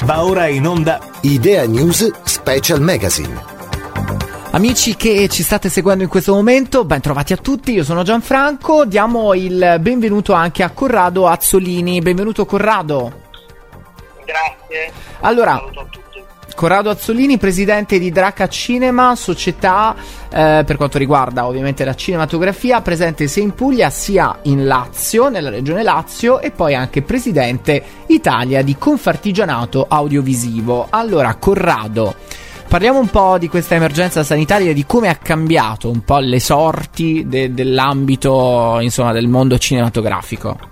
Va ora in onda Idea News Special Magazine. Amici che ci state seguendo in questo momento, ben trovati a tutti, io sono Gianfranco, diamo il benvenuto anche a Corrado Azzolini. Benvenuto Corrado. Grazie. Allora, saluto a tutti. Corrado Azzolini, presidente di Draca Cinema, società per quanto riguarda ovviamente la cinematografia, presente sia in Puglia sia in Lazio, nella regione Lazio, e poi anche presidente Italia di Confartigianato Audiovisivo. Allora, Corrado, parliamo un po' di questa emergenza sanitaria e di come ha cambiato un po' le sorti dell'ambito, insomma, del mondo cinematografico.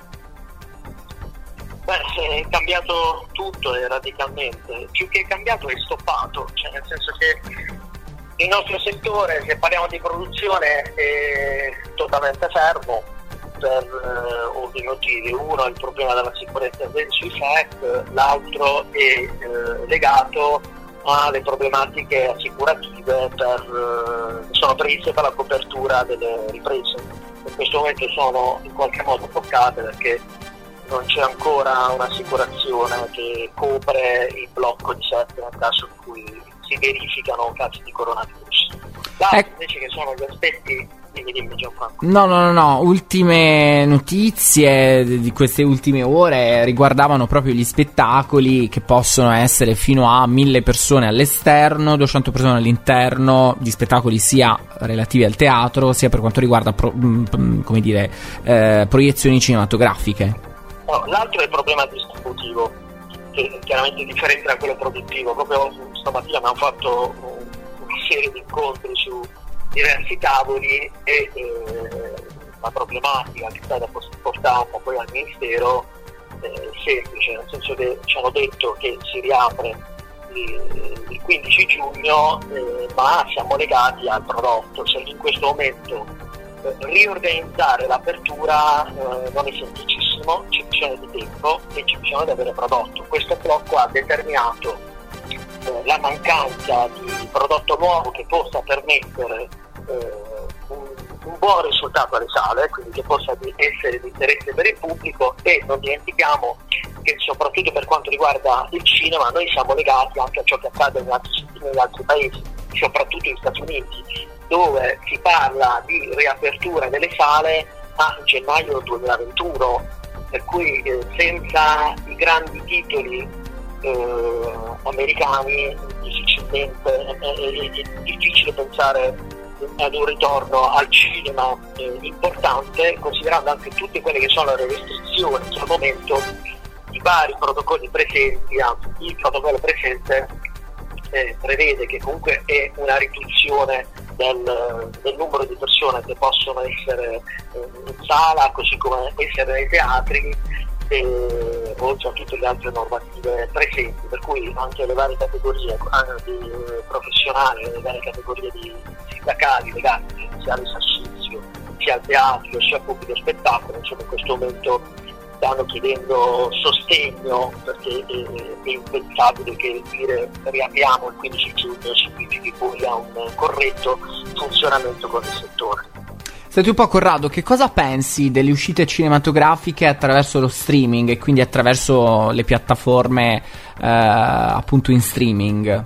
È cambiato tutto radicalmente, più che cambiato è stoppato, cioè nel senso che il nostro settore, se parliamo di produzione, è totalmente fermo per ovvi motivi. Uno è il problema della sicurezza sui set, l'altro è legato alle problematiche assicurative che sono previste per la copertura delle riprese. In questo momento sono in qualche modo bloccate perché non c'è ancora un'assicurazione che copre il blocco di set nel caso in cui si verificano casi di coronavirus. Invece che sono gli aspetti, dimmi Gianfranco. No, ultime notizie di queste ultime ore riguardavano proprio gli spettacoli, che possono essere fino a 1000 persone all'esterno, 200 persone all'interno, di spettacoli sia relativi al teatro sia per quanto riguarda proiezioni cinematografiche. No, l'altro è il problema distributivo, che chiaramente è differente da quello produttivo. Proprio stamattina abbiamo fatto una serie di incontri su diversi tavoli e la problematica che è stata portata poi al Ministero è semplice, nel senso che ci hanno detto che si riapre il 15 giugno, ma siamo legati al prodotto, cioè in questo momento riorganizzare l'apertura non è semplicissimo, c'è bisogno di tempo e c'è bisogno di avere prodotto. Questo blocco ha determinato la mancanza di prodotto nuovo che possa permettere un buon risultato alle sale, quindi che possa essere di interesse per il pubblico. E non dimentichiamo che soprattutto per quanto riguarda il cinema noi siamo legati anche a ciò che accade negli altri paesi, soprattutto negli Stati Uniti, dove si parla di riapertura delle sale a gennaio 2021, per cui senza i grandi titoli americani difficilmente è difficile pensare ad un ritorno al cinema importante, considerando anche tutte quelle che sono le restrizioni che al momento i vari protocolli presenti, anzi il protocollo presente prevede che comunque è una riduzione del numero di persone che possono essere in sala, così come essere nei teatri, oltre a tutte le altre normative presenti, per cui anche le varie categorie di professionali, le varie categorie di sindacali legati sia all'esercizio, sia al teatro, sia al pubblico spettacolo, insomma in questo momento stanno chiedendo sostegno, perché è impensabile che dire riapriamo il 15 giugno significhi poi a un corretto funzionamento con il settore. Senti un po', Corrado, che cosa pensi delle uscite cinematografiche attraverso lo streaming e quindi attraverso le piattaforme appunto in streaming?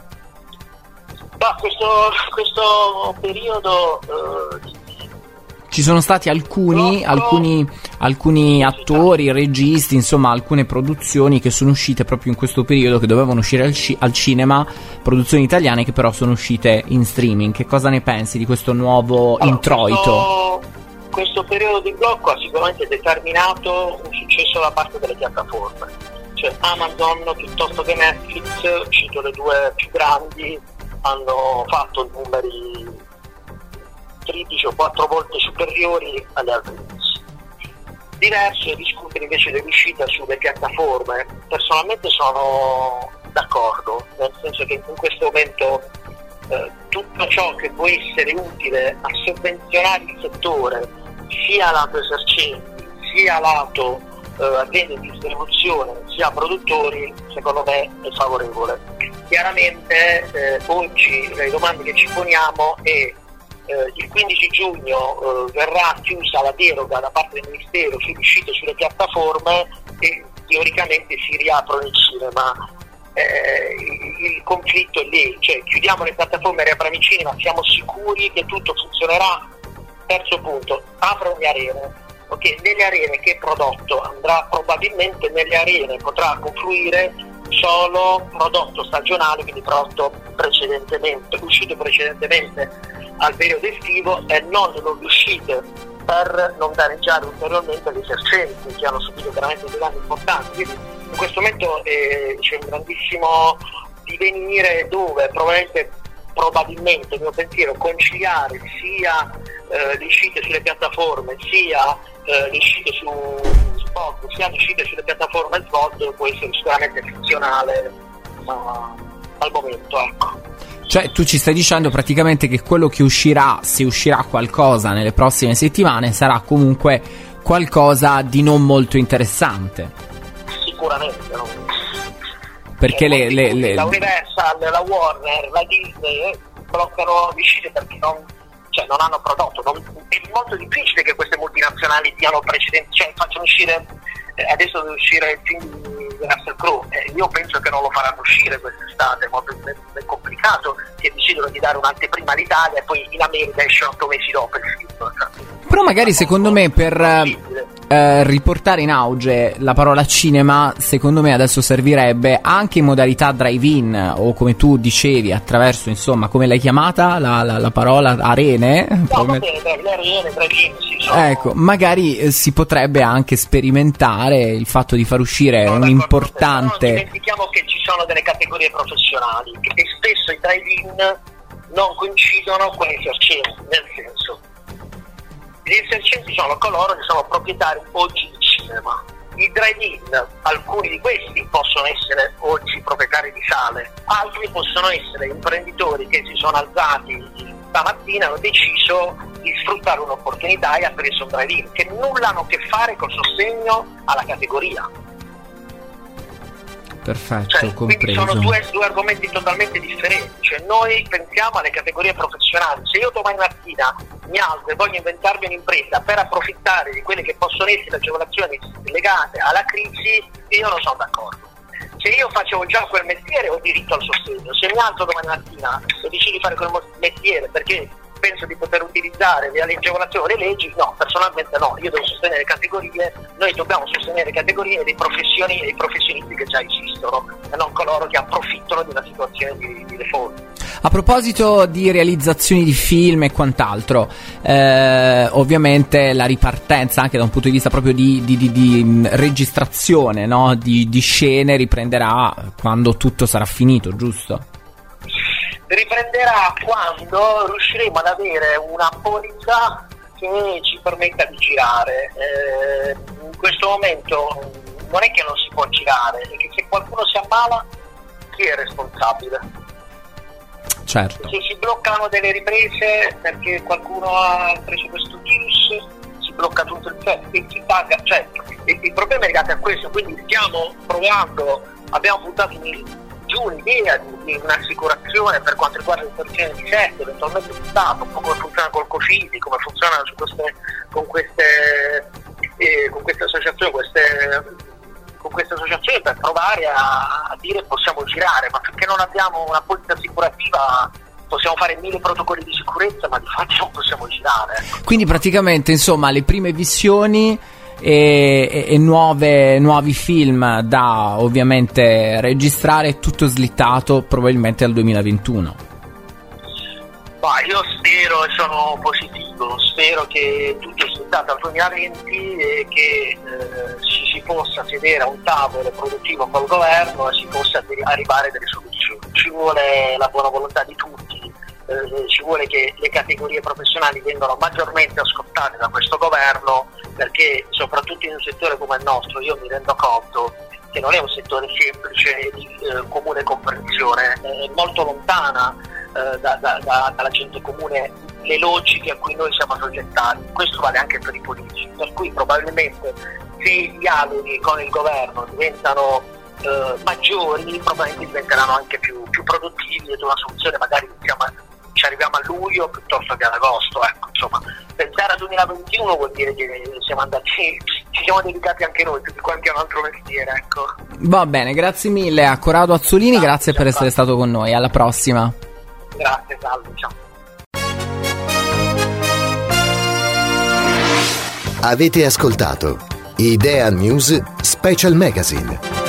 Questo periodo ci sono stati alcuni attori, registi, insomma alcune produzioni che sono uscite proprio in questo periodo, che dovevano uscire al cinema, produzioni italiane che però sono uscite in streaming. Che cosa ne pensi di questo nuovo introito? Questo periodo di blocco ha sicuramente determinato un successo da parte delle piattaforme, cioè Amazon piuttosto che Netflix, cito le due più grandi, hanno fatto numeri 13 o 4 volte superiori alle altre. Diverso è discutere invece dell'uscita sulle piattaforme. Personalmente sono d'accordo, nel senso che in questo momento tutto ciò che può essere utile a sovvenzionare il settore, sia lato esercenti, sia lato aziende di distribuzione, sia produttori, secondo me è favorevole. Chiaramente oggi le domande che ci poniamo è il 15 giugno verrà chiusa la deroga da parte del Ministero sulle uscite sulle piattaforme e teoricamente si riaprono i cinema. il conflitto è lì, cioè chiudiamo le piattaforme e riapriamo i cinema, siamo sicuri che tutto funzionerà. Terzo punto, apro le arene, ok? Nelle arene che prodotto andrà? Probabilmente nelle arene potrà confluire solo prodotto stagionale, quindi prodotto uscito precedentemente al periodo estivo, e non uscite per non danneggiare ulteriormente gli esercenti che hanno subito veramente dei danni importanti. Quindi in questo momento c'è un grandissimo divenire dove probabilmente il mio pensiero, conciliare sia le uscite sulle piattaforme sia le uscite su spot, sia le uscite sulle piattaforme spot, può essere sicuramente funzionale al momento, ecco. Cioè tu ci stai dicendo praticamente che quello che uscirà, se uscirà qualcosa nelle prossime settimane, sarà comunque qualcosa di non molto interessante. Sicuramente no. Perché la Universal, la Warner, la Disney bloccano le uscite perché non hanno prodotto. È molto difficile che queste multinazionali diano precedenti, cioè facciano uscire, adesso deve uscire il film di Russell Crowe, io penso che non lo faranno uscire quest'estate, è molto complicato che decidono di dare un'anteprima all'Italia e poi in America esce 8 mesi dopo il film. Però magari secondo me per riportare in auge la parola cinema, secondo me adesso servirebbe anche in modalità drive-in, o come tu dicevi, attraverso, insomma, come l'hai chiamata la parola, arene? No, va bene, le arene, drive-in, sì, sono... Ecco, magari si potrebbe anche sperimentare il fatto di far uscire un importante... Non dimentichiamo che ci sono delle categorie professionali e spesso i drive-in non coincidono con gli esercenti, nel senso, gli esercenti sono coloro che sono proprietari oggi di cinema. I drive-in, alcuni di questi possono essere oggi proprietari di sale, altri possono essere imprenditori che si sono alzati stamattina e hanno deciso di sfruttare un'opportunità e ha preso un drive-in, che nulla hanno a che fare col sostegno alla categoria. Perfetto, compreso. Quindi sono due argomenti totalmente differenti. Cioè noi pensiamo alle categorie professionali. Se io domani mattina mi alzo e voglio inventarmi un'impresa per approfittare di quelle che possono essere agevolazioni legate alla crisi, io non sono d'accordo. Se io facevo già quel mestiere ho diritto al sostegno. Se mi alzo domani mattina e decido di fare quel mestiere perché penso di poter utilizzare le agevolazioni o le leggi, no, personalmente no, io devo sostenere categorie, noi dobbiamo sostenere categorie dei professionisti che già esistono e non coloro che approfittano di una situazione di default. A proposito di realizzazioni di film e quant'altro, ovviamente la ripartenza anche da un punto di vista proprio di registrazione, no? di scene riprenderà quando tutto sarà finito, giusto? Riprenderà quando riusciremo ad avere una polizza che ci permetta di girare. In questo momento non è che non si può girare, è che se qualcuno si ammala, chi è responsabile? Certo. Se si bloccano delle riprese perché qualcuno ha preso questo virus, si blocca tutto il set e chi paga? Cioè, il problema è legato a questo, quindi stiamo provando, abbiamo buttato giù un'idea di un'assicurazione per quanto riguarda l'interruzione di set, eventualmente di Stato, un po' come funziona col Cofidi, come funziona con queste associazioni, con queste associazioni, per provare a dire possiamo girare, ma finché non abbiamo una polizza assicurativa possiamo fare 1000 protocolli di sicurezza, ma di fatto non possiamo girare. Quindi praticamente, insomma, le prime visioni e nuovi film da ovviamente registrare, tutto slittato probabilmente al 2021. Ma io spero e sono positivo, spero che tutto sia slittato al 2020 e che si possa sedere a un tavolo produttivo col governo e si possa arrivare a delle soluzioni. Ci vuole la buona volontà di tutti, ci vuole che le categorie professionali vengano maggiormente ascoltate da questo governo, perché soprattutto in un settore come il nostro io mi rendo conto che non è un settore semplice di comune comprensione, è molto lontana dalla gente comune le logiche a cui noi siamo assoggettati. Questo vale anche per i politici, per cui probabilmente se i dialoghi con il governo diventano maggiori, probabilmente diventeranno anche più produttivi ed una soluzione magari ci arriviamo a luglio piuttosto che ad agosto. Ecco, insomma, pensare al 2021 vuol dire che siamo andati ci siamo dedicati anche noi, tutti quanti a un altro mestiere, ecco. Va bene, grazie mille a Corrado Azzolini, grazie per essere stato con noi, alla prossima. Grazie, salve, ciao. Avete ascoltato Idea News Special Magazine.